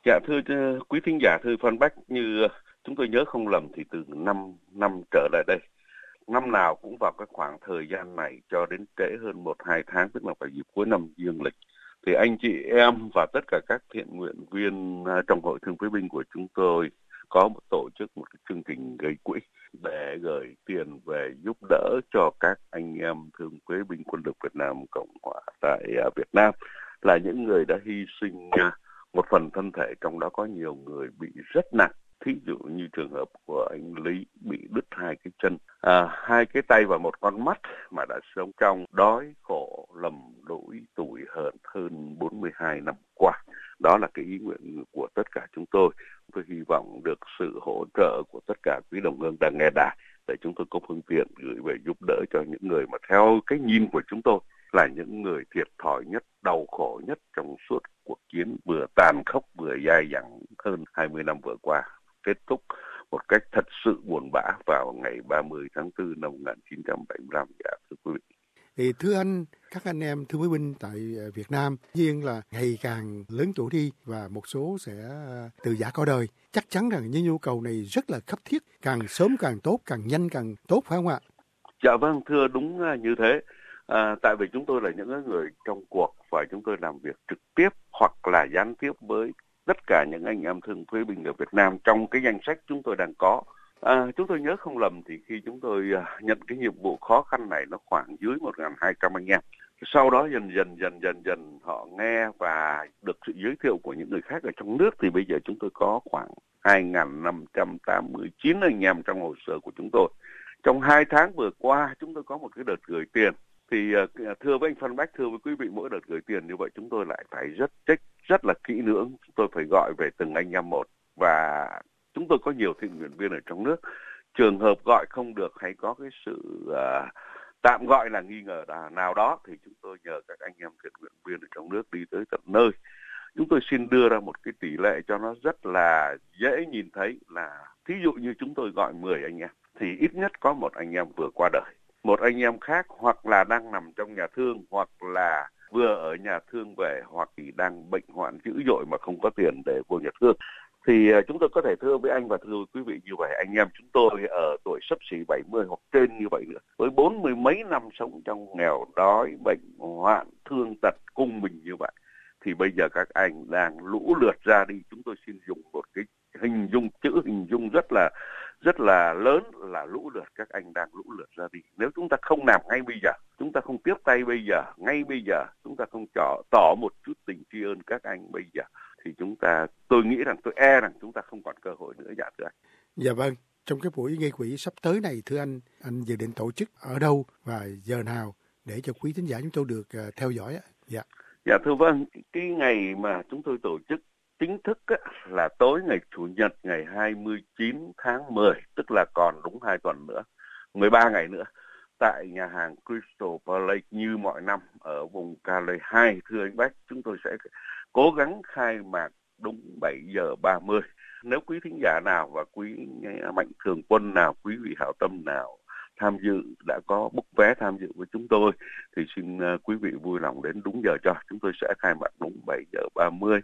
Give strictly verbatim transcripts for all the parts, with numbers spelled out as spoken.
Dạ thưa quý thính giả, thưa Phan Bách, như chúng tôi nhớ không lầm thì từ năm năm trở lại đây, năm nào cũng vào cái khoảng thời gian này cho đến trễ hơn một hai tháng, tức là phải dịp cuối năm dương lịch, thì anh chị em và tất cả các thiện nguyện viên trong hội thương phế binh của chúng tôi có một tổ chức một cái chương trình gây quỹ để gửi tiền về giúp đỡ cho các anh em thương phế binh quân lực Việt Nam Cộng hòa tại Việt Nam, là những người đã hy sinh một phần thân thể, trong đó có nhiều người bị rất nặng. Thí dụ như trường hợp của anh Lý bị đứt hai cái chân, à, hai cái tay và một con mắt, mà đã sống trong đói khổ lầm lũi tủi hờn hơn bốn mươi hai năm qua. Đó là cái ý nguyện của tất cả chúng tôi. Tôi hy vọng được sự hỗ trợ của tất cả quý đồng hương đang nghe đài để chúng tôi có phương tiện gửi về giúp đỡ cho những người mà theo cái nhìn của chúng tôi là những người thiệt thòi nhất, đau khổ nhất trong suốt cuộc chiến vừa tàn khốc vừa dai dẳng hơn hai mươi năm vừa qua, kết thúc một cách thật sự buồn bã vào ngày ba mươi tháng tư năm một nghìn chín trăm bảy mươi lăm. Dạ, thưa quý vị. Thì thưa anh, các anh em thương phế binh tại Việt Nam nhiên là ngày càng lớn tuổi đi và một số sẽ từ giã cõi đời. Chắc chắn rằng những nhu cầu này rất là cấp thiết, càng sớm càng tốt, càng nhanh càng tốt, phải không ạ? Dạ vâng, thưa đúng như thế. À, tại vì chúng tôi là những người trong cuộc và chúng tôi làm việc trực tiếp hoặc là gián tiếp với tất cả những anh em thương phế binh ở Việt Nam trong cái danh sách chúng tôi đang có. À, chúng tôi nhớ không lầm thì khi chúng tôi uh, nhận cái nhiệm vụ khó khăn này nó khoảng dưới một nghìn hai trăm anh em. Sau đó dần dần dần dần dần họ nghe và được sự giới thiệu của những người khác ở trong nước, thì bây giờ chúng tôi có khoảng hai nghìn năm trăm tám mươi chín anh em trong hồ sơ của chúng tôi. Trong hai tháng vừa qua chúng tôi có một cái đợt gửi tiền. Thì uh, thưa với anh Phan Bách, thưa với quý vị, mỗi đợt gửi tiền như vậy chúng tôi lại phải rất check rất là kỹ lưỡng. Chúng tôi phải gọi về từng anh em một, và chúng tôi có nhiều thiện nguyện viên ở trong nước. Trường hợp gọi không được hay có cái sự uh, tạm gọi là nghi ngờ nào đó thì chúng tôi nhờ các anh em thiện nguyện viên ở trong nước đi tới tận nơi. Chúng tôi xin đưa ra một cái tỷ lệ cho nó rất là dễ nhìn thấy là thí dụ như chúng tôi gọi mười anh em thì ít nhất có một anh em vừa qua đời, một anh em khác hoặc là đang nằm trong nhà thương, hoặc là vừa ở nhà thương về, hoặc thì đang bệnh hoạn dữ dội mà không có tiền để vô nhà thương. Thì chúng tôi có thể thưa với anh và thưa quý vị như vậy, anh em chúng tôi ở tuổi xấp xỉ bảy mươi hoặc trên như vậy nữa, với bốn mươi mấy năm sống trong nghèo đói, bệnh hoạn, thương tật cùng mình như vậy, thì bây giờ các anh đang lũ lượt ra đi. Chúng tôi xin dùng một cái hình dung, chữ hình dung rất là rất là lớn là lũ lượt, các anh đang lũ lượt ra đi. Nếu chúng ta không làm ngay bây giờ, chúng ta không tiếp tay bây giờ, ngay bây giờ, chúng ta không tỏ, tỏ một chút tình tri ân các anh bây giờ, thì chúng ta, tôi nghĩ rằng, tôi e rằng chúng ta không còn cơ hội nữa. Dạ thưa anh. Dạ vâng, trong cái buổi gây quỹ sắp tới này, thưa anh, anh dự định tổ chức ở đâu và giờ nào để cho quý thính giả chúng tôi được uh, theo dõi ạ? Dạ. Dạ thưa vâng, cái ngày mà chúng tôi tổ chức chính thức á, là tối ngày Chủ nhật ngày hai mươi chín tháng mười, tức là còn đúng hai tuần nữa, mười ba ngày nữa, tại nhà hàng Crystal Palace như mọi năm ở vùng Cali hai. Thưa anh Bách, chúng tôi sẽ cố gắng khai mạc đúng bảy giờ ba mươi. Nếu quý thính giả nào và quý mạnh thường quân nào, quý vị hảo tâm nào tham dự, đã có book vé tham dự với chúng tôi, thì xin quý vị vui lòng đến đúng giờ cho. Chúng tôi sẽ khai mạc đúng bảy giờ ba mươi.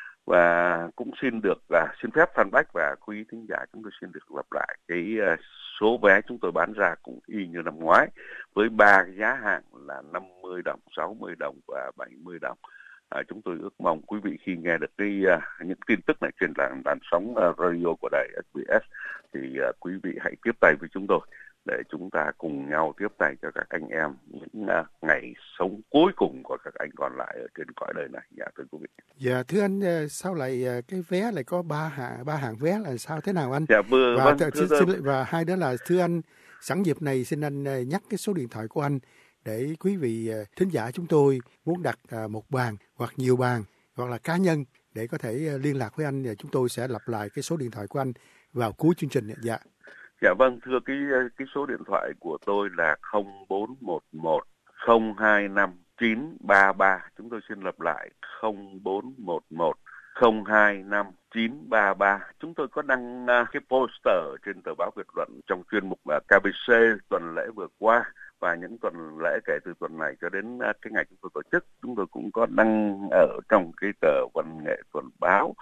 Và cũng xin được uh, xin phép Phan Bách và quý thính giả, chúng tôi xin được lặp lại cái uh, số vé chúng tôi bán ra cũng y như năm ngoái, với ba giá hạng là năm mươi đồng, sáu mươi đồng và bảy mươi đồng. À, chúng tôi ước mong quý vị khi nghe được cái uh, những tin tức này trên làn đàn sóng uh, radio của đài ét bê ét thì uh, quý vị hãy tiếp tay với chúng tôi để chúng ta cùng nhau tiếp tay cho các anh em những uh, ngày sống cuối cùng của các anh còn lại ở trên cõi đời này. Dạ thưa quý vị. Dạ thưa anh, sao lại cái vé lại có ba hạng ba hạng vé là sao thế nào anh? Dạ vừa và, vâng, th- thưa, xin, xin, và hai đó là thưa anh, sẵn dịp này xin anh nhắc cái số điện thoại của anh để quý vị thính giả chúng tôi muốn đặt một bàn hoặc nhiều bàn hoặc là cá nhân để có thể liên lạc với anh, chúng tôi sẽ lặp lại cái số điện thoại của anh vào cuối chương trình. Dạ. Dạ vâng, thưa cái cái số điện thoại của tôi là không bốn một một không hai năm chín ba ba. Chúng tôi xin lặp lại không bốn một một không hai năm chín ba ba. Chúng tôi có đăng uh, cái poster trên tờ báo Việt Luận trong chuyên mục uh, ca bê xê tuần lễ vừa qua, và những tuần lễ kể từ tuần này cho đến uh, cái ngày chúng tôi tổ chức, chúng tôi cũng có đăng ở trong cái tờ Văn nghệ tuần báo. Ngoài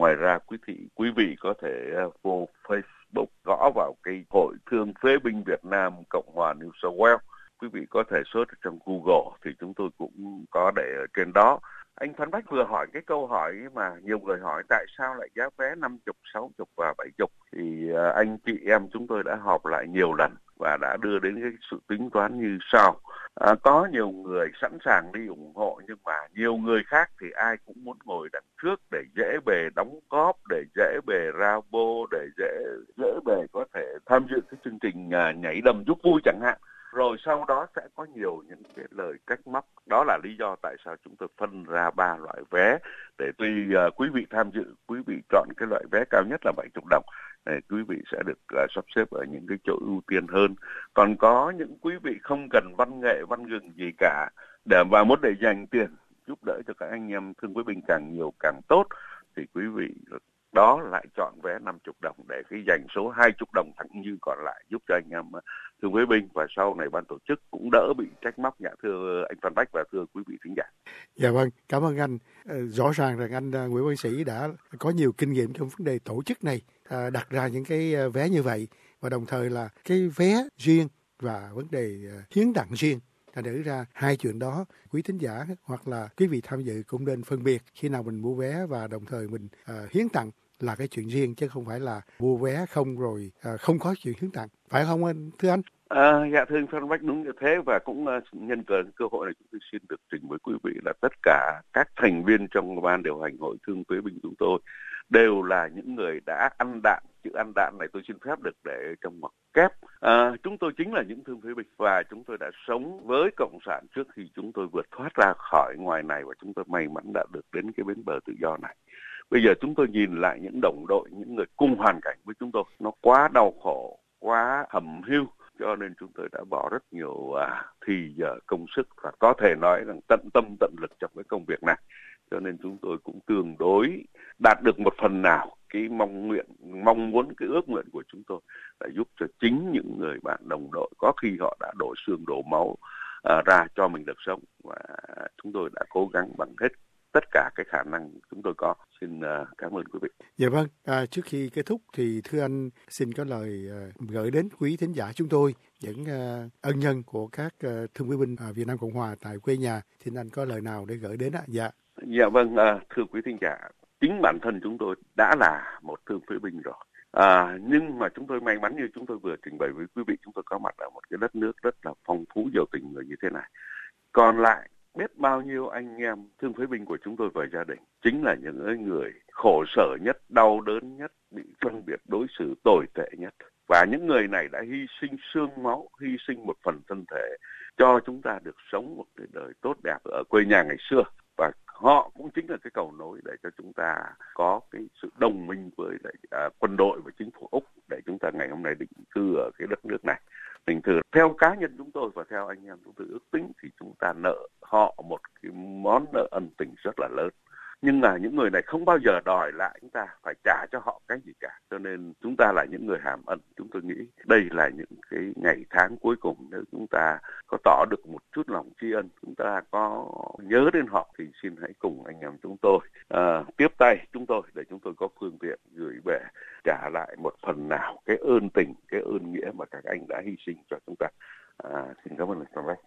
Ngoài ra quý thị quý vị có thể vô Facebook gõ vào cái Hội Thương Phế binh Việt Nam Cộng hòa New South Wales. Quý vị có thể search trong Google thì chúng tôi cũng có để ở trên đó. Anh Phan Bách vừa hỏi cái câu hỏi mà nhiều người hỏi tại sao lại giá vé năm mươi, sáu mươi và bảy mươi, thì anh chị em chúng tôi đã họp lại nhiều lần và đã đưa đến cái sự tính toán như sau. À, có nhiều người sẵn sàng đi ủng hộ, nhưng mà nhiều người khác thì ai cũng muốn ngồi đằng trước để dễ bề đóng góp, để dễ bề ra bô, để dễ dễ bề có thể tham dự cái chương trình à, nhảy đầm giúp vui chẳng hạn. Rồi sau đó sẽ có nhiều những cái lời trách móc. Đó là lý do tại sao chúng tôi phân ra ba loại vé để tùy uh, quý vị tham dự, quý vị chọn cái loại vé cao nhất là bảy mươi đồng. Để quý vị sẽ được uh, sắp xếp ở những cái chỗ ưu tiên hơn. Còn có những quý vị không cần văn nghệ, văn gừng gì cả, để và muốn để dành tiền giúp đỡ cho các anh em thương phế binh càng nhiều càng tốt, thì quý vị đó lại chọn vé năm mươi đồng để cái dành số hai mươi đồng thẳng dư còn lại giúp cho anh em thương phế binh, và sau này ban tổ chức cũng đỡ bị trách móc. Dạ thưa anh Phan Bách và thưa quý vị thính giả. Dạ vâng, cảm ơn anh. Rõ ràng rằng anh Nguyễn Văn Sĩ đã có nhiều kinh nghiệm trong vấn đề tổ chức này, đặt ra những cái vé như vậy, và đồng thời là cái vé riêng và vấn đề hiến tặng riêng. Thành thử ra hai chuyện đó quý thính giả hoặc là quý vị tham dự cũng nên phân biệt khi nào mình mua vé và đồng thời mình uh, hiến tặng là cái chuyện riêng, chứ không phải là mua vé không rồi uh, không có chuyện hiến tặng, phải không anh thưa anh? À, dạ thưa anh Phan Bách, đúng như thế, và cũng uh, nhân cơ, cơ hội này chúng tôi xin được trình với quý vị là tất cả các thành viên trong ban điều hành Hội Thương Phế binh chúng tôi đều là những người đã ăn đạn. Chữ ăn đạn này tôi xin phép được để trong ngoặc kép. À, chúng tôi chính là những thương phế binh và chúng tôi đã sống với Cộng sản trước khi chúng tôi vượt thoát ra khỏi ngoài này, và chúng tôi may mắn đã được đến cái bến bờ tự do này. Bây giờ chúng tôi nhìn lại những đồng đội, những người cùng hoàn cảnh với chúng tôi, nó quá đau khổ, quá hầm hiu, cho nên chúng tôi đã bỏ rất nhiều à, thì giờ công sức và có thể nói rằng tận tâm tận lực trong cái công việc này. Cho nên chúng tôi cũng tương đối đạt được một phần nào cái mong nguyện, mong muốn, cái ước nguyện của chúng tôi là giúp cho chính những người bạn đồng đội có khi họ đã đổ xương đổ máu à, ra cho mình được sống, và chúng tôi đã cố gắng bằng hết tất cả cái khả năng chúng tôi có. Xin uh, cảm ơn quý vị. Dạ vâng, à, trước khi kết thúc thì thưa anh xin có lời uh, gửi đến quý thính giả chúng tôi, những uh, ân nhân của các uh, thương phế binh uh, Việt Nam Cộng Hòa tại quê nhà. Xin anh có lời nào để gửi đến ạ? Dạ. Dạ vâng, uh, thưa quý thính giả, chính bản thân chúng tôi đã là một thương phế binh rồi. À, nhưng mà chúng tôi may mắn như chúng tôi vừa trình bày với quý vị, chúng tôi có mặt ở một cái đất nước rất là phong phú giàu tình người như thế này. Còn lại biết bao nhiêu anh em thương phế binh của chúng tôi và gia đình chính là những người khổ sở nhất, đau đớn nhất, bị phân biệt đối xử tồi tệ nhất. Và những người này đã hy sinh xương máu, hy sinh một phần thân thể cho chúng ta được sống một cái đời tốt đẹp ở quê nhà ngày xưa. Và họ cũng chính là cái cầu nối để cho chúng ta có cái sự đồng minh với lại, à, quân đội và chính phủ Úc để chúng ta ngày hôm nay định cư ở cái đất nước này. Thành thử theo cá nhân chúng tôi và theo anh em chúng tôi ước tính thì chúng ta nợ họ một cái món nợ ân tình rất là lớn. Nhưng mà những người này không bao giờ đòi lại chúng ta phải trả cho họ cái gì cả. Cho nên chúng ta là những người hàm ân. Chúng tôi nghĩ đây là những cái ngày tháng cuối cùng, nếu chúng ta có tỏ được một chút lòng tri ân, chúng ta có nhớ đến họ, thì xin hãy cùng anh em chúng tôi à, tiếp tay chúng tôi để chúng tôi có phương tiện gửi về trả lại một phần nào cái ơn tình, cái ơn nghĩa mà các anh đã hy sinh cho chúng ta. À, xin cảm ơn anh.